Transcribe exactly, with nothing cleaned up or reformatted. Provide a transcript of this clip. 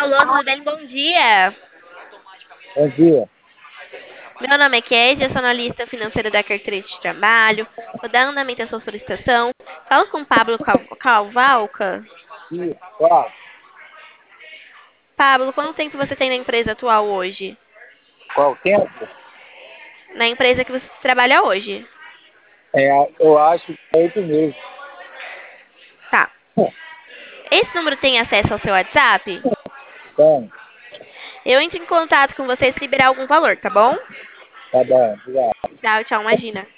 Alô, tudo bem? Bom dia. Bom dia. Meu nome é Kézia, eu sou analista financeira da carteira de trabalho. Vou dar andamento à sua solicitação. Fala com o Pablo Cal- Calvalca. Sim, qual? Pablo, quanto tempo você tem na empresa atual hoje? Qual tempo? Na empresa que você trabalha hoje? É, eu acho que é oito meses. Tá. Esse número tem acesso ao seu WhatsApp? Então, Eu entro em contato com você se liberar algum valor, tá bom? tá bom, obrigado. Tchau, tchau, imagina.